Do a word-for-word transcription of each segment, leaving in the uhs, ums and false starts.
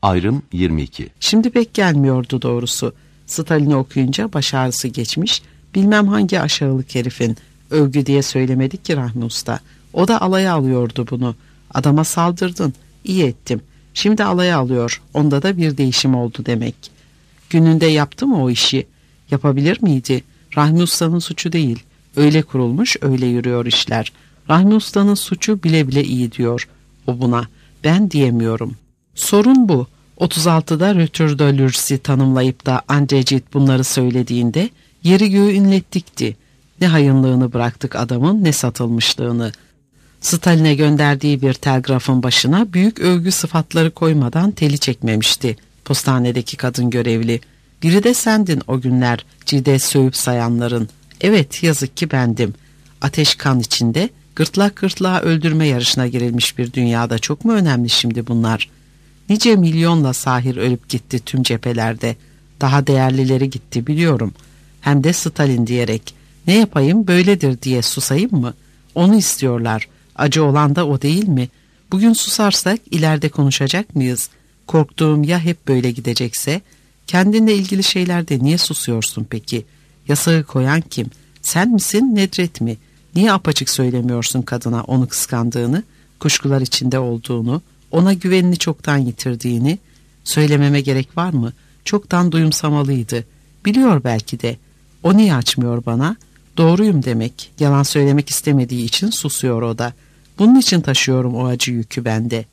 Ayrım yirmi iki. Şimdi pek gelmiyordu doğrusu. Stalin'i okuyunca baş ağrısı geçmiş, bilmem hangi aşağılık herifin, övgü diye söylemedik ki Rahmi Usta. O da alaya alıyordu bunu. Adama saldırdın, iyi ettim. Şimdi alaya alıyor, onda da bir değişim oldu demek. Gününde yaptı mı o işi? Yapabilir miydi? Rahmi Usta'nın suçu değil. Öyle kurulmuş, öyle yürüyor işler. Rahmi Usta'nın suçu bile bile iyi diyor o buna. Ben diyemiyorum. Sorun bu. otuz altıda Rötür de Lürs'i tanımlayıp da Andrecit bunları söylediğinde yeri göğü inlettikti. Ne hayınlığını bıraktık adamın, ne satılmışlığını. Stalin'e gönderdiği bir telgrafın başına büyük övgü sıfatları koymadan teli çekmemişti postanedeki kadın görevli. Biri de sendin o günler cilde sövüp sayanların. Evet, yazık ki bendim. Ateş kan içinde gırtlak gırtlağa öldürme yarışına girilmiş bir dünyada çok mu önemli şimdi bunlar? Nice milyonla sahir ölüp gitti tüm cephelerde. Daha değerlileri gitti biliyorum. Hem de Stalin diyerek. Ne yapayım, böyledir diye susayım mı? Onu istiyorlar. Acı olan da o değil mi? Bugün susarsak ileride konuşacak mıyız? Korktuğum ya hep böyle gidecekse? Kendinle ilgili şeylerde niye susuyorsun peki? Yasağı koyan kim? Sen misin, Nedret mi? Niye apaçık söylemiyorsun kadına onu kıskandığını, kuşkular içinde olduğunu, ona güvenini çoktan yitirdiğini? Söylememe gerek var mı? Çoktan duyumsamalıydı. Biliyor belki de. O niye açmıyor bana? Doğruyum demek. Yalan söylemek istemediği için susuyor o da. Bunun için taşıyorum o acı yükü bende.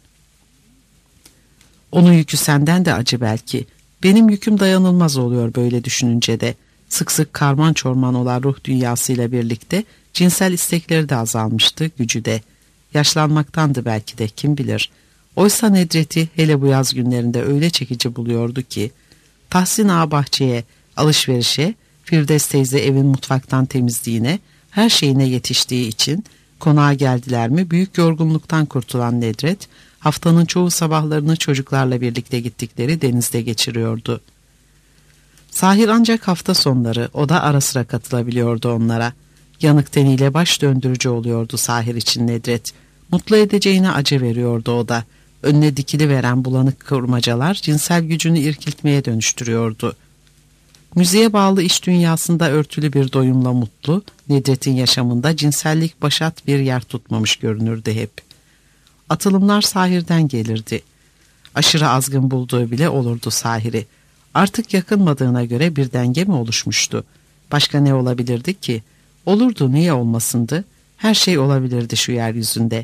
Onun yükü senden de acı belki. Benim yüküm dayanılmaz oluyor böyle düşününce de. Sık sık karman çorman olan ruh dünyasıyla birlikte cinsel istekleri de azalmıştı, gücü de. Yaşlanmaktandı belki de, kim bilir. Oysa Nedret'i hele bu yaz günlerinde öyle çekici buluyordu ki, Tahsin Ağa bahçeye, alışverişe, Firdevs teyze evin mutfaktan temizliğine, her şeyine yetiştiği için konağa geldiler mi büyük yorgunluktan kurtulan Nedret, haftanın çoğu sabahlarını çocuklarla birlikte gittikleri denizde geçiriyordu. Sahir ancak hafta sonları, o da ara sıra katılabiliyordu onlara. Yanık teniyle baş döndürücü oluyordu Sahir için Nedret. Mutlu edeceğine acı veriyordu o da. Önüne dikili veren bulanık kurmacalar cinsel gücünü irkiltmeye dönüştürüyordu. Müziğe bağlı iş dünyasında örtülü bir doyumla mutlu, Nedret'in yaşamında cinsellik başat bir yer tutmamış görünürdü hep. Atılımlar Sahir'den gelirdi. Aşırı azgın bulduğu bile olurdu Sahir'i. Artık yakınmadığına göre bir denge mi oluşmuştu? Başka ne olabilirdi ki? Olurdu, niye olmasındı? Her şey olabilirdi şu yeryüzünde.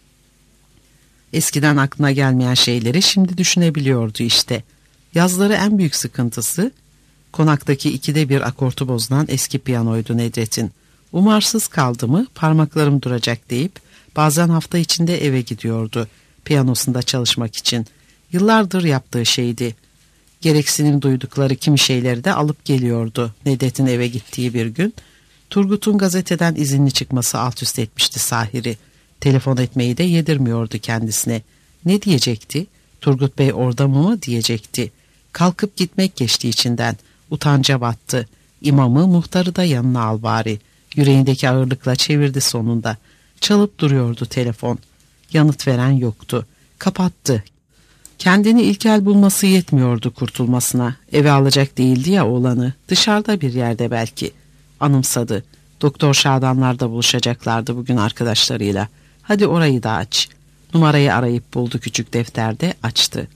Eskiden aklına gelmeyen şeyleri şimdi düşünebiliyordu işte. Yazları en büyük sıkıntısı, konaktaki ikide bir akortu bozulan eski piyanoydu Nedret'in. Umarsız kaldı mı parmaklarım duracak deyip bazen hafta içinde eve gidiyordu piyanosunda çalışmak için. Yıllardır yaptığı şeydi. Gereksinim duydukları kimi şeyleri de alıp geliyordu. Nedret'in eve gittiği bir gün Turgut'un gazeteden izinli çıkması alt üst etmişti Sahir'i. Telefon etmeyi de yedirmiyordu kendisine. Ne diyecekti? Turgut Bey orada mı mı diyecekti. Kalkıp gitmek geçti içinden. Utanca battı. İmamı, muhtarı da yanına al bari. Yüreğindeki ağırlıkla çevirdi sonunda. Çalıp duruyordu telefon. Yanıt veren yoktu. Kapattı. Kendini ilkel bulması yetmiyordu kurtulmasına. Eve alacak değildi ya oğlanı. Dışarıda bir yerde belki. Anımsadı. Doktor Şadanlar'da buluşacaklardı bugün arkadaşlarıyla. Hadi orayı da aç. Numarayı arayıp buldu küçük defterde, açtı.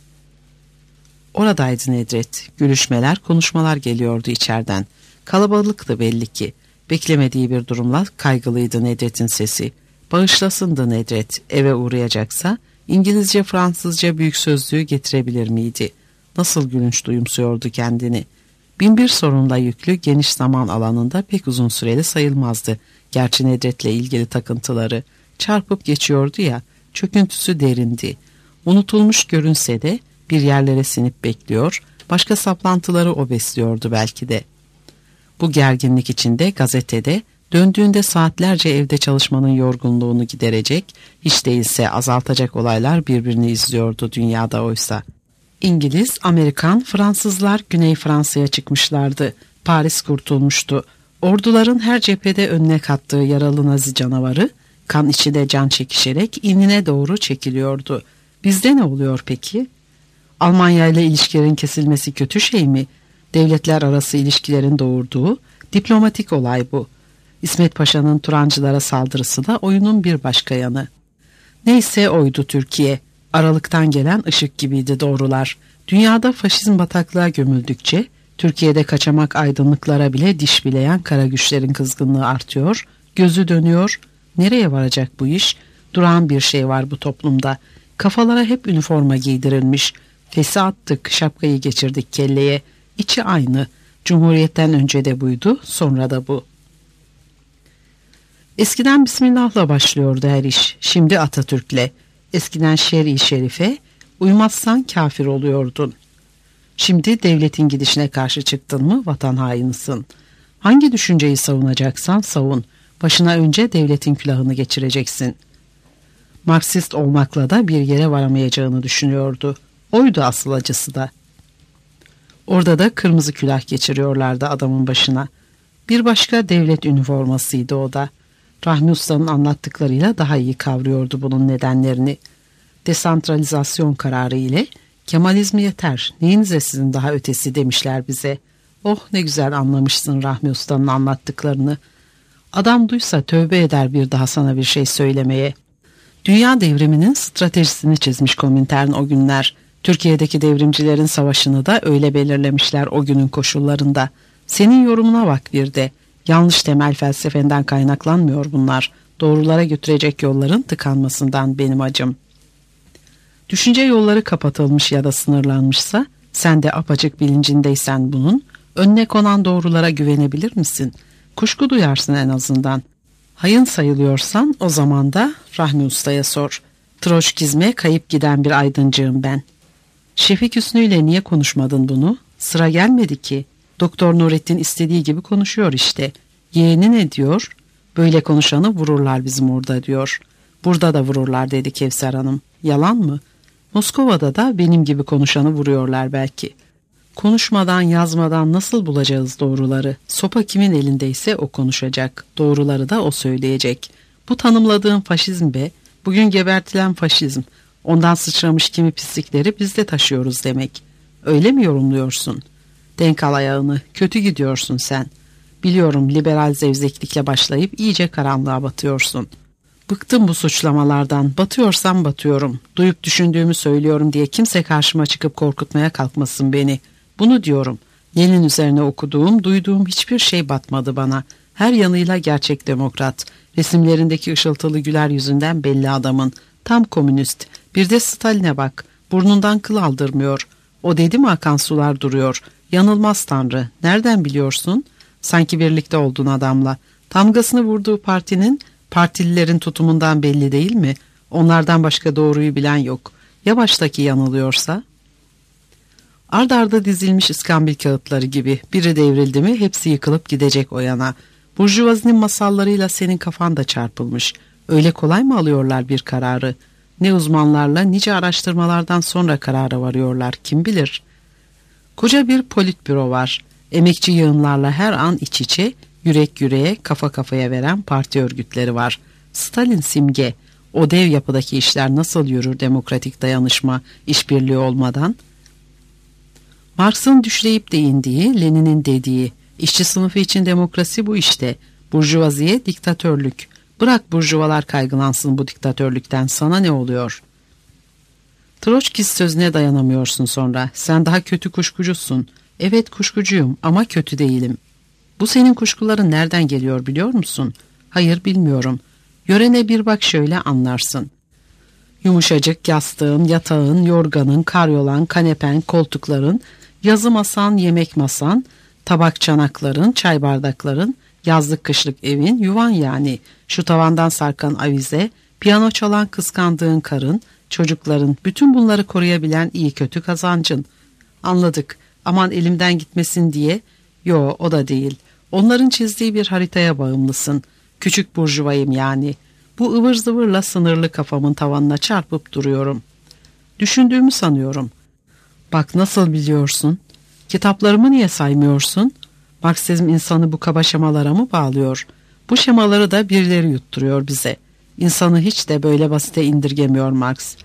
Oradaydı Nedret. Gülüşmeler, konuşmalar geliyordu içeriden. Kalabalıktı belli ki. Beklemediği bir durumla kaygılıydı Nedret'in sesi. Bağışlasındı Nedret. Eve uğrayacaksa İngilizce, Fransızca büyük sözlüğü getirebilir miydi? Nasıl gülünç duyumsuyordu kendini. Binbir sorunla yüklü geniş zaman alanında pek uzun süreli sayılmazdı. Gerçi Nedret'le ilgili takıntıları çarpıp geçiyordu ya, çöküntüsü derindi. Unutulmuş görünse de bir yerlere sinip bekliyor, başka saplantıları o besliyordu belki de. Bu gerginlik içinde gazetede, döndüğünde saatlerce evde çalışmanın yorgunluğunu giderecek, hiç değilse azaltacak olaylar birbirini izliyordu dünyada oysa. İngiliz, Amerikan, Fransızlar Güney Fransa'ya çıkmışlardı. Paris kurtulmuştu. Orduların her cephede önüne kattığı yaralı Nazi canavarı, kan içinde can çekişerek inine doğru çekiliyordu. Bizde ne oluyor peki? Almanya ile ilişkilerin kesilmesi kötü şey mi? Devletler arası ilişkilerin doğurduğu diplomatik olay bu. İsmet Paşa'nın Turancılara saldırısı da oyunun bir başka yanı. Neyse oydu Türkiye. Aralıktan gelen ışık gibiydi doğrular. Dünyada faşizm bataklığa gömüldükçe Türkiye'de kaçamak aydınlıklara bile diş bileyen kara güçlerin kızgınlığı artıyor, gözü dönüyor. Nereye varacak bu iş? Duran bir şey var bu toplumda. Kafalara hep üniforma giydirilmiş. Fesi attık, şapkayı geçirdik kelleye. İçi aynı. Cumhuriyetten önce de buydu, sonra da bu. Eskiden Bismillah'la başlıyordu her iş. Şimdi Atatürk'le. Eskiden şer-i şerife, uymazsan kafir oluyordun. Şimdi devletin gidişine karşı çıktın mı vatan hainisin. Hangi düşünceyi savunacaksan savun. Başına önce devletin külahını geçireceksin. Marksist olmakla da bir yere varamayacağını düşünüyordu. Oydu asıl acısı da. Orada da kırmızı külah geçiriyorlardı adamın başına. Bir başka devlet üniformasıydı o da. Rahmi Usta'nın anlattıklarıyla daha iyi kavruyordu bunun nedenlerini. Desantralizasyon kararı ile Kemalizm yeter, neyinize sizin daha ötesi demişler bize. Oh ne güzel anlamışsın Rahmi Usta'nın anlattıklarını. Adam duysa tövbe eder bir daha sana bir şey söylemeye. Dünya devriminin stratejisini çizmiş Komintern o günler. Türkiye'deki devrimcilerin savaşını da öyle belirlemişler o günün koşullarında. Senin yorumuna bak bir de. Yanlış temel felsefenden kaynaklanmıyor bunlar. Doğrulara götürecek yolların tıkanmasından benim acım. Düşünce yolları kapatılmış ya da sınırlanmışsa, sen de apacık bilincindeysen bunun, önüne konan doğrulara güvenebilir misin? Kuşku duyarsın en azından. Hayın sayılıyorsan o zaman da Rahmi Usta'ya sor. Troçkizme kayıp giden bir aydıncığım ben. Şefik Hüsnü ile niye konuşmadın bunu? Sıra gelmedi ki. Doktor Nurettin istediği gibi konuşuyor işte. Yeğeni ne diyor? Böyle konuşanı vururlar bizim orada diyor. Burada da vururlar dedi Kevser Hanım. Yalan mı? Moskova'da da benim gibi konuşanı vuruyorlar belki. Konuşmadan yazmadan nasıl bulacağız doğruları? Sopa kimin elindeyse o konuşacak. Doğruları da o söyleyecek. Bu tanımladığım faşizm be. Bugün gebertilen faşizm. Ondan sıçramış kimi pislikleri biz de taşıyoruz demek. Öyle mi yorumluyorsun? Denk al ayağını. Kötü gidiyorsun sen. Biliyorum liberal zevzeklikle başlayıp iyice karanlığa batıyorsun. Bıktım bu suçlamalardan. Batıyorsam batıyorum. Duyup düşündüğümü söylüyorum diye kimse karşıma çıkıp korkutmaya kalkmasın beni. Bunu diyorum. Lenin üzerine okuduğum, duyduğum hiçbir şey batmadı bana. Her yanıyla gerçek demokrat. Resimlerindeki ışıltılı güler yüzünden belli adamın. Tam komünist. Bir de Stalin'e bak. Burnundan kıl aldırmıyor. O dedi mi akan sular duruyor. Yanılmaz Tanrı. Nereden biliyorsun? Sanki birlikte oldun adamla. Tamgasını vurduğu partinin, partililerin tutumundan belli değil mi? Onlardan başka doğruyu bilen yok. Ya baştaki yanılıyorsa? Ard arda dizilmiş iskambil kağıtları gibi. Biri devrildi mi hepsi yıkılıp gidecek o yana. Burjuvazinin masallarıyla senin kafan da çarpılmış. Öyle kolay mı alıyorlar bir kararı? Ne uzmanlarla nice araştırmalardan sonra karara varıyorlar kim bilir. Koca bir politbüro var. Emekçi yığınlarla her an iç içe, yürek yüreğe, kafa kafaya veren parti örgütleri var. Stalin simge. O dev yapıdaki işler nasıl yürür demokratik dayanışma, işbirliği olmadan? Marx'ın düşleyip değindiği, Lenin'in dediği, işçi sınıfı için demokrasi bu işte. Burjuvaziye diktatörlük. Bırak burjuvalar kaygılansın bu diktatörlükten, sana ne oluyor? Troçkis sözüne dayanamıyorsun sonra. Sen daha kötü kuşkucusun. Evet kuşkucuyum ama kötü değilim. Bu senin kuşkuların nereden geliyor biliyor musun? Hayır bilmiyorum. Yörene bir bak şöyle anlarsın. Yumuşacık yastığın, yatağın, yorganın, karyolan, kanepen, koltukların, yazı masan, yemek masan, tabak çanakların, çay bardakların, yazlık kışlık evin, yuvan yani. Şu tavandan sarkan avize, piyano çalan kıskandığın karın, çocukların, bütün bunları koruyabilen iyi kötü kazancın. Anladık. Aman elimden gitmesin diye. Yo o da değil. Onların çizdiği bir haritaya bağımlısın. Küçük burjuvayım yani. Bu ıvır zıvırla sınırlı kafamın tavanına çarpıp duruyorum. Düşündüğümü sanıyorum. Bak nasıl biliyorsun? Kitaplarımı niye saymıyorsun? Marksizm insanı bu kaba şemalara mı bağlıyor? Bu şemaları da birileri yutturuyor bize. İnsanı hiç de böyle basite indirgemiyor Marx.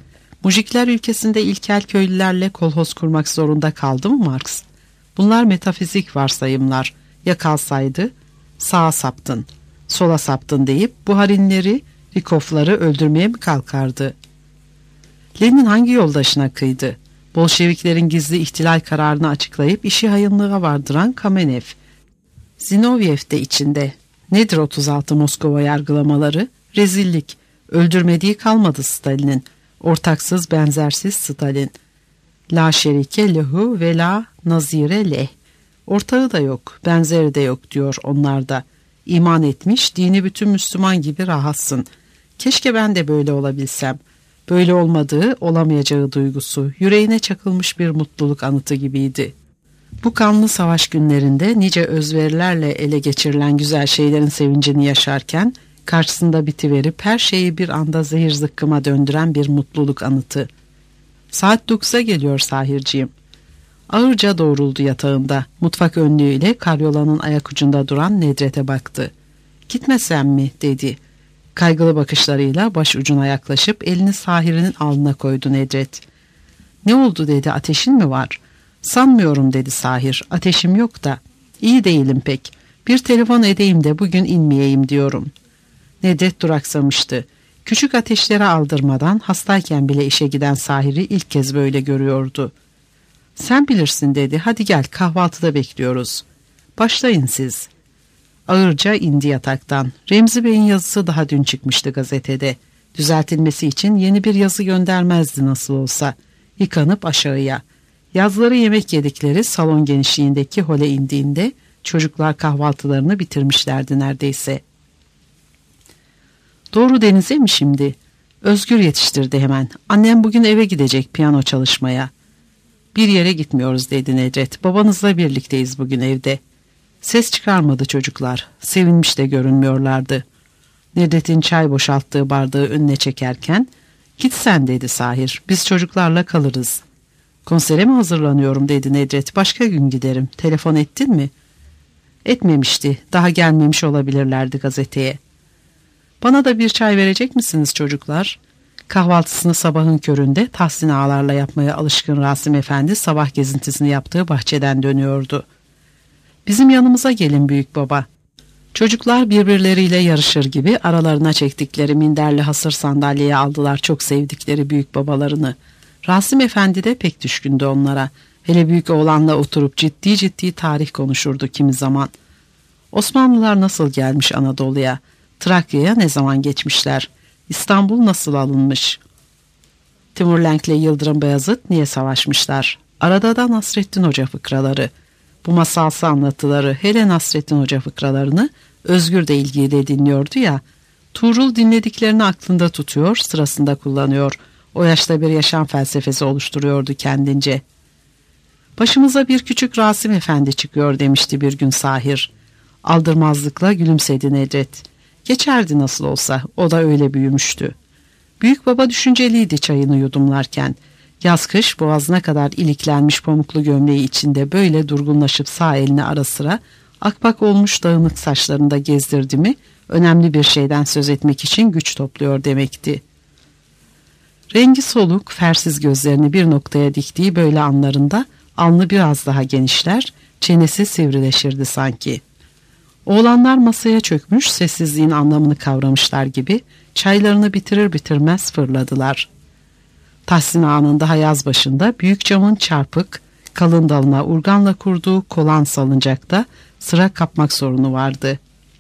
Mujikler ülkesinde ilkel köylülerle kolhoz kurmak zorunda kaldı mı Marx? Bunlar metafizik varsayımlar. Ya kalsaydı, sağa saptın, sola saptın deyip Buharinleri, Rikovları öldürmeye mi kalkardı? Lenin hangi yoldaşına kıydı? Bolşeviklerin gizli ihtilal kararını açıklayıp işi hayınlığa vardıran Kamenev. Zinoviev de içinde. Nedir otuz altı Moskova yargılamaları? Rezillik. Öldürmediği kalmadı Stalin'in. Ortaksız, benzersiz Stalin. La şerike lehu ve la nazire leh. Ortağı da yok, benzeri de yok diyor onlarda. İman etmiş, dini bütün Müslüman gibi rahatsın. Keşke ben de böyle olabilsem. Böyle olmadığı, olamayacağı duygusu, yüreğine çakılmış bir mutluluk anıtı gibiydi. Bu kanlı savaş günlerinde nice özverilerle ele geçirilen güzel şeylerin sevincini yaşarken, karşısında bitiverip her şeyi bir anda zehir zıkkıma döndüren bir mutluluk anıtı. Saat dokuz'a geliyor Sahirciğim. Ağırca doğruldu yatağında. Mutfak önlüğüyle karyolanın ayak ucunda duran Nedret'e baktı. Gitmesem mi dedi. Kaygılı bakışlarıyla baş ucuna yaklaşıp elini Sahir'in alnına koydu Nedret. Ne oldu dedi, ateşin mi var? Sanmıyorum dedi Sahir, ateşim yok da. İyi değilim pek. Bir telefon edeyim de bugün inmeyeyim diyorum. Nedret duraksamıştı. Küçük ateşlere aldırmadan hastayken bile işe giden Sahir'i ilk kez böyle görüyordu. Sen bilirsin dedi, hadi gel kahvaltıda bekliyoruz. Başlayın siz. Ağırca indi yataktan. Remzi Bey'in yazısı daha dün çıkmıştı gazetede. Düzeltilmesi için yeni bir yazı göndermezdi nasıl olsa. Yıkanıp aşağıya. Yazları yemek yedikleri salon genişliğindeki hole indiğinde çocuklar kahvaltılarını bitirmişlerdi neredeyse. Doğru denize mi şimdi? Özgür yetiştirdi hemen. Annem bugün eve gidecek piyano çalışmaya. Bir yere gitmiyoruz dedi Nedret. Babanızla birlikteyiz bugün evde. Ses çıkarmadı çocuklar. Sevinmiş de görünmüyorlardı. Nedret'in çay boşalttığı bardağı önüne çekerken git sen dedi Sahir. Biz çocuklarla kalırız. Konsere mi hazırlanıyorum dedi Nedret. Başka gün giderim. Telefon ettin mi? Etmemişti. Daha gelmemiş olabilirlerdi gazeteye. Bana da bir çay verecek misiniz çocuklar? Kahvaltısını sabahın köründe Tahsin ağalarla yapmaya alışkın Rasim Efendi sabah gezintisini yaptığı bahçeden dönüyordu. Bizim yanımıza gelin büyük baba. Çocuklar birbirleriyle yarışır gibi aralarına çektikleri minderli hasır sandalyeye aldılar çok sevdikleri büyük babalarını. Rasim Efendi de pek düşkündü onlara. Hele büyük oğlanla oturup ciddi ciddi tarih konuşurdu kimi zaman. Osmanlılar nasıl gelmiş Anadolu'ya? Trakya'ya ne zaman geçmişler? İstanbul nasıl alınmış? Timurlenk'le Yıldırım Beyazıt niye savaşmışlar? Arada da Nasrettin Hoca fıkraları. Bu masalsı anlatıları, hele Nasrettin Hoca fıkralarını Özgür de ilgiyle dinliyordu ya. Tuğrul dinlediklerini aklında tutuyor, sırasında kullanıyor. O yaşta bir yaşam felsefesi oluşturuyordu kendince. Başımıza bir küçük Rasim Efendi çıkıyor demişti bir gün Sahir. Aldırmazlıkla gülümsedi Nedret. Geçerdi nasıl olsa, o da öyle büyümüştü. Büyük baba düşünceliydi çayını yudumlarken. Yaz kış boğazına kadar iliklenmiş pamuklu gömleği içinde böyle durgunlaşıp sağ elini ara sıra akbak olmuş dağınık saçlarında gezdirdi mi önemli bir şeyden söz etmek için güç topluyor demekti. Rengi soluk, fersiz gözlerini bir noktaya diktiği böyle anlarında alnı biraz daha genişler, çenesi sivrileşirdi sanki. Oğlanlar masaya çökmüş, sessizliğin anlamını kavramışlar gibi çaylarını bitirir bitirmez fırladılar. Tahsin Ağa'nın daha yaz başında büyük camın çarpık, kalın dalına urganla kurduğu kolan salıncakta sıra kapmak sorunu vardı.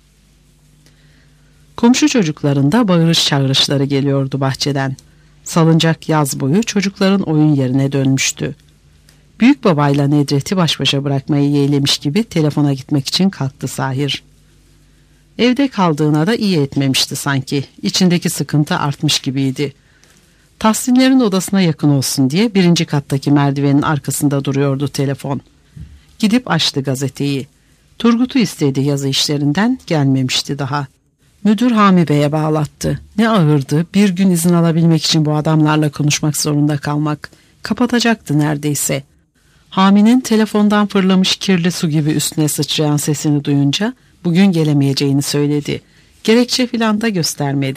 Komşu çocuklarında bağırış çağrışları geliyordu bahçeden. Salıncak yaz boyu çocukların oyun yerine dönmüştü. Büyük babayla Nedret'i baş başa bırakmayı yeğlemiş gibi telefona gitmek için kalktı Sahir. Evde kaldığına da iyi etmemişti sanki. İçindeki sıkıntı artmış gibiydi. Tahsinlerin odasına yakın olsun diye birinci kattaki merdivenin arkasında duruyordu telefon. Gidip açtı gazeteyi. Turgut'u istedi yazı işlerinden, gelmemişti daha. Müdür Hami Bey'e bağlattı. Ne ağırdı, bir gün izin alabilmek için bu adamlarla konuşmak zorunda kalmak. Kapatacaktı neredeyse. Hami'nin telefondan fırlamış kirli su gibi üstüne sıçrayan sesini duyunca bugün gelemeyeceğini söyledi. Gerekçe filan da göstermedi.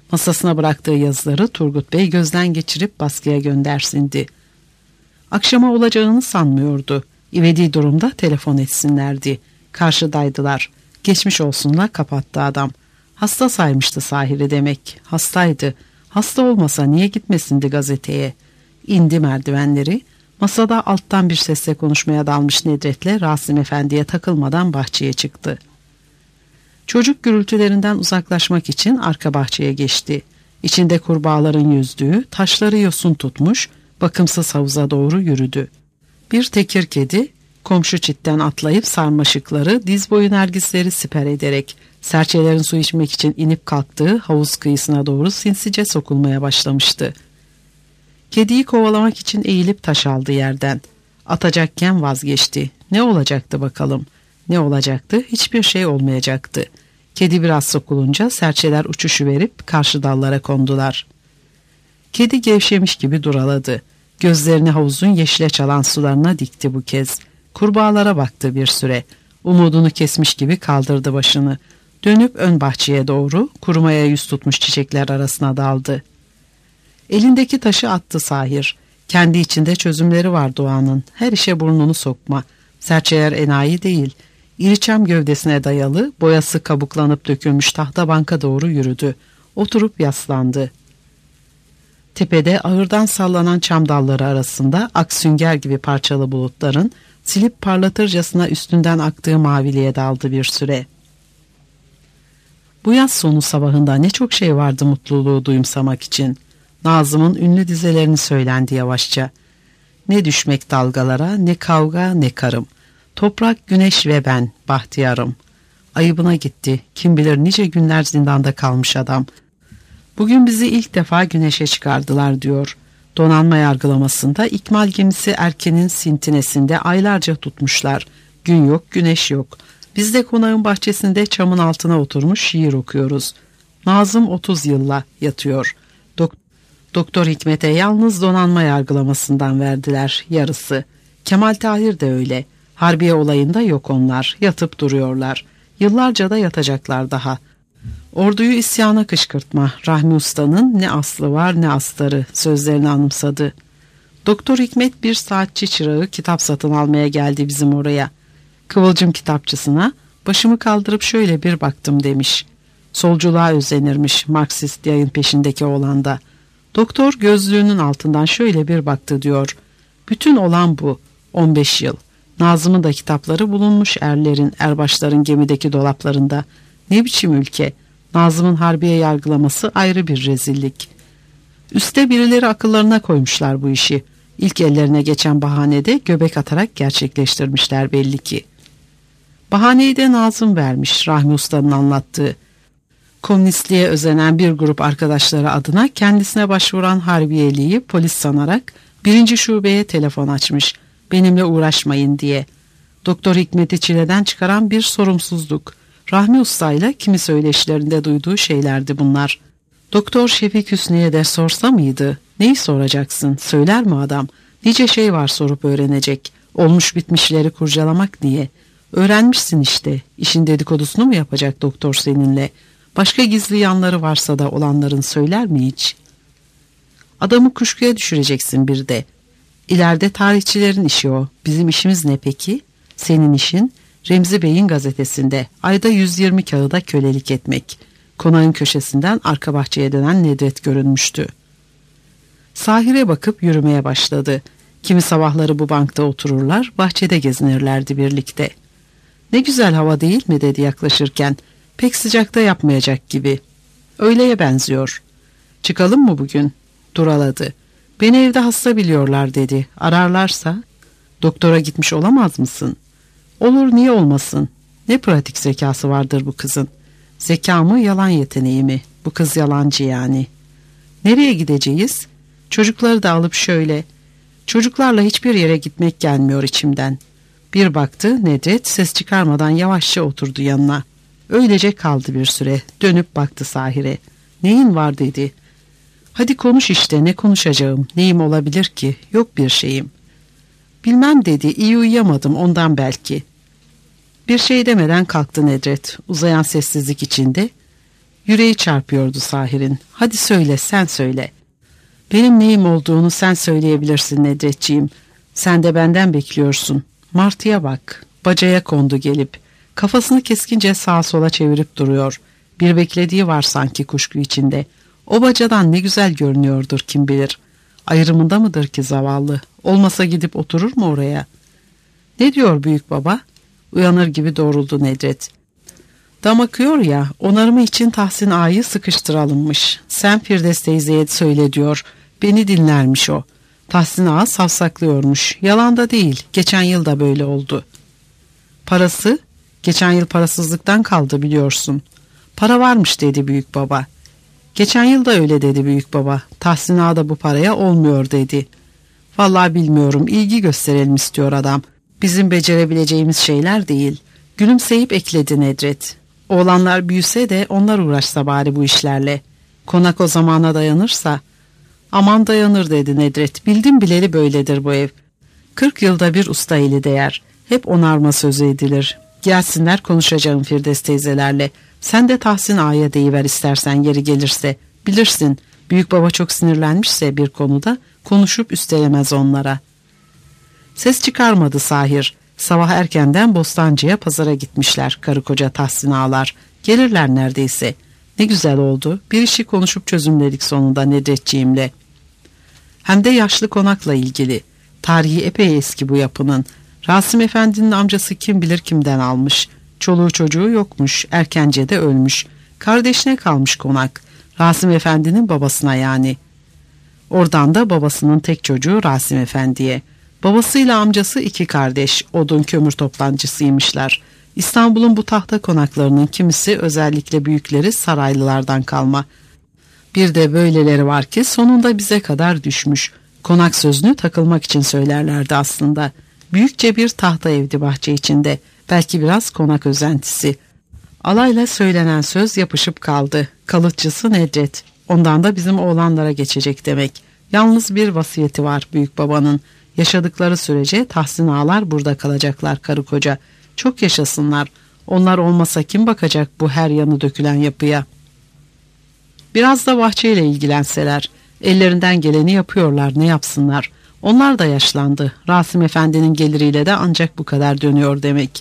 Masasına bıraktığı yazıları Turgut Bey gözden geçirip baskıya göndersindi. Akşama olacağını sanmıyordu. İvedi durumda telefon etsinlerdi. Karşıdaydılar. Geçmiş olsunla kapattı adam. Hasta saymıştı Sahir'i demek. Hastaydı. Hasta olmasa niye gitmesindi gazeteye? İndi merdivenleri. Masada alttan bir sesle konuşmaya dalmış Nedret'le Rasim Efendi'ye takılmadan bahçeye çıktı. Çocuk gürültülerinden uzaklaşmak için arka bahçeye geçti. İçinde kurbağaların yüzdüğü, taşları yosun tutmuş, bakımsız havuza doğru yürüdü. Bir tekir kedi, komşu çitten atlayıp sarmaşıkları, diz boyu nergisleri siper ederek, serçelerin su içmek için inip kalktığı havuz kıyısına doğru sinsice sokulmaya başlamıştı. Kediyi kovalamak için eğilip taş aldı yerden. Atacakken vazgeçti. Ne olacaktı bakalım? Ne olacaktı? Hiçbir şey olmayacaktı. Kedi biraz sokulunca serçeler uçuşu verip karşı dallara kondular. Kedi gevşemiş gibi duraladı. Gözlerini havuzun yeşile çalan sularına dikti bu kez. Kurbağalara baktı bir süre. Umudunu kesmiş gibi kaldırdı başını. Dönüp ön bahçeye doğru kurumaya yüz tutmuş çiçekler arasına daldı. Elindeki taşı attı Sahir. Kendi içinde çözümleri var doğanın. Her işe burnunu sokma. Serçeler enayi değil. İriçam gövdesine dayalı, boyası kabuklanıp dökülmüş tahta banka doğru yürüdü. Oturup yaslandı. Tepede ağırdan sallanan çam dalları arasında ak sünger gibi parçalı bulutların silip parlatırcasına üstünden aktığı maviliğe daldı bir süre. Bu yaz sonu sabahında ne çok şey vardı mutluluğu duyumsamak için. Nazım'ın ünlü dizelerini söylendi yavaşça. Ne düşmek dalgalara, ne kavga, ne karım. Toprak, güneş ve ben, bahtiyarım. Ayıbına gitti. Kim bilir nice günler zindanda kalmış adam. Bugün bizi ilk defa güneşe çıkardılar diyor. Donanma yargılamasında ikmal gemisi Erken'in sintinesinde aylarca tutmuşlar. Gün yok, güneş yok. Biz de konağın bahçesinde çamın altına oturmuş şiir okuyoruz. Nazım otuz yılla yatıyor. Dok Doktor Hikmet'e yalnız donanma yargılamasından verdiler yarısı. Kemal Tahir de öyle. Harbiye olayında yok onlar. Yatıp duruyorlar. Yıllarca da yatacaklar daha. Orduyu isyana kışkırtma. Rahmi Usta'nın ne aslı var ne astarı sözlerini anımsadı. Doktor Hikmet bir saatçi çırağı kitap satın almaya geldi bizim oraya. Kıvılcım kitapçısına başımı kaldırıp şöyle bir baktım demiş. Solculuğa özenirmiş Marksist yayın peşindeki oğlanda. Doktor gözlüğünün altından şöyle bir baktı diyor. Bütün olan bu. on beş yıl. Nazım'ın da kitapları bulunmuş erlerin, erbaşların gemideki dolaplarında. Ne biçim ülke? Nazım'ın harbiye yargılaması ayrı bir rezillik. Üste birileri akıllarına koymuşlar bu işi. İlk ellerine geçen bahanede göbek atarak gerçekleştirmişler belli ki. Bahaneyi de Nazım vermiş Rahmi Usta'nın anlattığı. Komünistliğe özenen bir grup arkadaşları adına kendisine başvuran harbiyeliği polis sanarak birinci şubeye telefon açmış. Benimle uğraşmayın diye. Doktor Hikmet'i çileden çıkaran bir sorumsuzluk. Rahmi Usta ile kimi söyleşilerinde duyduğu şeylerdi bunlar. Doktor Şefik Hüsnü'ye de sorsa mıydı? Neyi soracaksın? Söyler mi adam? Nice şey var sorup öğrenecek. Olmuş bitmişleri kurcalamak niye? Öğrenmişsin işte. İşin dedikodusunu mu yapacak doktor seninle? Başka gizli yanları varsa da olanların söyler mi hiç? Adamı kuşkuya düşüreceksin bir de. İleride tarihçilerin işi o. Bizim işimiz ne peki? Senin işin Remzi Bey'in gazetesinde ayda yüz yirmi kağıda kölelik etmek. Konağın köşesinden arka bahçeye dönen Nedret görünmüştü. Sahire bakıp yürümeye başladı. Kimi sabahları bu bankta otururlar, bahçede gezinirlerdi birlikte. Ne güzel hava değil mi dedi yaklaşırken. Pek sıcakta yapmayacak gibi. Öğleye benziyor. Çıkalım mı bugün? Duraladı. Beni evde hasta biliyorlar dedi. Ararlarsa? Doktora gitmiş olamaz mısın? Olur, niye olmasın? Ne pratik zekası vardır bu kızın. Zeka mı, yalan yeteneği mi? Bu kız yalancı yani. Nereye gideceğiz? Çocukları da alıp şöyle. Çocuklarla hiçbir yere gitmek gelmiyor içimden. Bir baktı Nedret ses çıkarmadan yavaşça oturdu yanına. Öylece kaldı bir süre. Dönüp baktı Sahir'e. Neyin var dedi. Hadi konuş işte, ne konuşacağım? Neyim olabilir ki? Yok bir şeyim. Bilmem dedi. İyi uyuyamadım ondan belki. Bir şey demeden kalktı Nedret. Uzayan sessizlik içinde. Yüreği çarpıyordu Sahir'in. Hadi söyle, sen söyle. Benim neyim olduğunu sen söyleyebilirsin Nedretciğim. Sen de benden bekliyorsun. Martıya bak. Bacaya kondu gelip. Kafasını keskince sağa sola çevirip duruyor. Bir beklediği var sanki kuşku içinde. O bacadan ne güzel görünüyordur kim bilir. Ayrımında mıdır ki zavallı? Olmasa gidip oturur mu oraya? Ne diyor büyük baba? Uyanır gibi doğruldu Nedret. Dam akıyor ya, onarımı için Tahsin Ağa'yı sıkıştıralımmış. Sen Firdevs teyzeye söyle diyor. Beni dinlermiş o. Tahsin Ağa savsaklıyormuş. Yalan da değil. Geçen yıl da böyle oldu. Parası? Geçen yıl parasızlıktan kaldı biliyorsun. Para varmış dedi büyük baba. Geçen yıl da öyle dedi büyük baba. Tahsin Ağa da bu paraya olmuyor dedi. Vallahi bilmiyorum, ilgi gösterelim istiyor adam. Bizim becerebileceğimiz şeyler değil. Gülümseyip ekledi Nedret. Oğlanlar büyüse de onlar uğraşsa bari bu işlerle. Konak o zamana dayanırsa. Aman dayanır dedi Nedret. Bildim bileli böyledir bu ev. Kırk yılda bir usta eli değer. Hep onarma sözü edilir. Gelsinler konuşacağım Firdevs teyzelerle. Sen de Tahsin Ağa'ya deyiver istersen yeri gelirse. Bilirsin büyük baba çok sinirlenmişse bir konuda konuşup üstelemez onlara. Ses çıkarmadı Sahir. Sabah erkenden Bostancı'ya pazara gitmişler karı koca Tahsin Ağalar. Gelirler neredeyse. Ne güzel oldu. Bir işi konuşup çözümledik sonunda Nedretciğimle. Hem de yaşlı konakla ilgili. Tarihi epey eski bu yapının. Rasim Efendi'nin amcası kim bilir kimden almış. Çoluğu çocuğu yokmuş. Erkence de ölmüş. Kardeşine kalmış konak. Rasim Efendi'nin babasına yani. Oradan da babasının tek çocuğu Rasim Efendi'ye. Babasıyla amcası iki kardeş, odun kömür toplancısıymışlar. İstanbul'un bu tahta konaklarının kimisi, özellikle büyükleri saraylılardan kalma. Bir de böyleleri var ki sonunda bize kadar düşmüş. Konak sözünü takılmak için söylerlerdi aslında. Büyükçe bir tahta evdi bahçe içinde. Belki biraz konak özentisi. Alayla söylenen söz yapışıp kaldı. Kalıtçısı Nedret. Ondan da bizim oğlanlara geçecek demek. Yalnız bir vasiyeti var büyük babanın. Yaşadıkları sürece Tahsin Ağalar burada kalacaklar karı koca. Çok yaşasınlar. Onlar olmasa kim bakacak bu her yanı dökülen yapıya? Biraz da bahçeyle ilgilenseler. Ellerinden geleni yapıyorlar, ne yapsınlar? Onlar da yaşlandı. Rasim Efendi'nin geliriyle de ancak bu kadar dönüyor demek.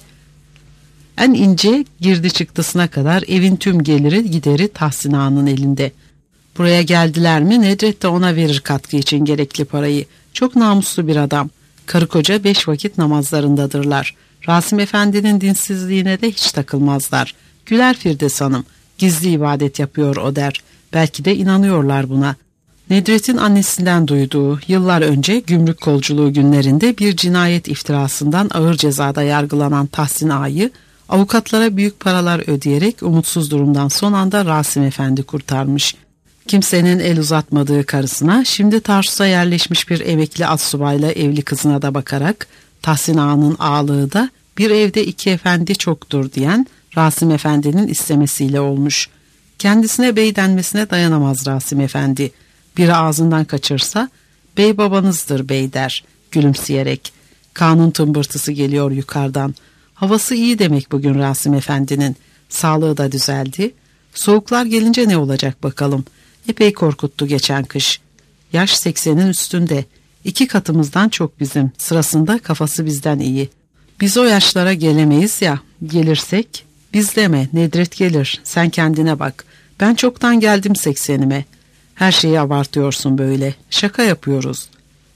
En ince girdi çıktısına kadar evin tüm geliri gideri Tahsin Ağa'nın elinde. Buraya geldiler mi Nedret de ona verir katkı için gerekli parayı. Çok namuslu bir adam. Karı koca beş vakit namazlarındadırlar. Rasim Efendi'nin dinsizliğine de hiç takılmazlar. Güler Firdevs Hanım. Gizli ibadet yapıyor o der. Belki de inanıyorlar buna. Nedret'in annesinden duyduğu yıllar önce gümrük kolculuğu günlerinde bir cinayet iftirasından ağır cezada yargılanan Tahsin Ağa'yı avukatlara büyük paralar ödeyerek umutsuz durumdan son anda Rasim Efendi kurtarmış. Kimsenin el uzatmadığı karısına, şimdi Tarsus'a yerleşmiş bir emekli astsubayla evli kızına da bakarak Tahsin Ağa'nın ağalığı da bir evde iki efendi çoktur diyen Rasim Efendi'nin istemesiyle olmuş. Kendisine bey denmesine dayanamaz Rasim Efendi. Biri ağzından kaçırsa bey babanızdır bey der gülümseyerek. Kanun tımbırtısı geliyor yukarıdan. Havası iyi demek bugün Rasim Efendi'nin. Sağlığı da düzeldi. Soğuklar gelince ne olacak bakalım. Epey korkuttu geçen kış. Yaş seksenin üstünde. İki katımızdan çok bizim. Sırasında kafası bizden iyi. Biz o yaşlara gelemeyiz ya. Gelirsek biz deme Nedret gelir. Sen kendine bak. Ben çoktan geldim seksenime. Her şeyi abartıyorsun böyle. Şaka yapıyoruz.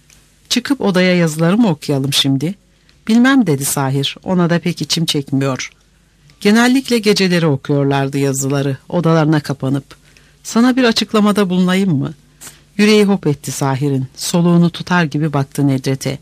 Çıkıp odaya yazıları mı okuyalım şimdi? Bilmem dedi Sahir. Ona da pek içim çekmiyor. Genellikle geceleri okuyorlardı yazıları. Odalarına kapanıp. Sana bir açıklamada bulunayım mı? Yüreği hop etti Sahir'in. Soluğunu tutar gibi baktı Nedret'e.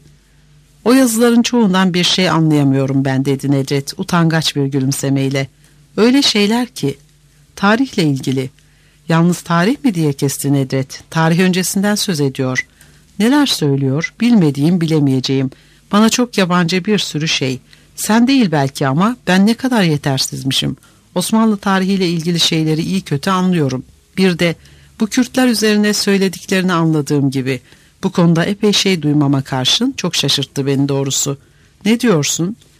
O yazıların çoğundan bir şey anlayamıyorum ben dedi Nedret utangaç bir gülümsemeyle. Öyle şeyler ki. Tarihle ilgili. Yalnız tarih mi diye kesti Nedret. Tarih öncesinden söz ediyor. Neler söylüyor? Bilmediğim, bilemeyeceğim. Bana çok yabancı bir sürü şey. Sen değil belki ama ben ne kadar yetersizmişim. Osmanlı tarihiyle ilgili şeyleri iyi kötü anlıyorum. Bir de bu Kürtler üzerine söylediklerini anladığım gibi. Bu konuda epey şey duymama karşın çok şaşırttı beni doğrusu. Ne diyorsun?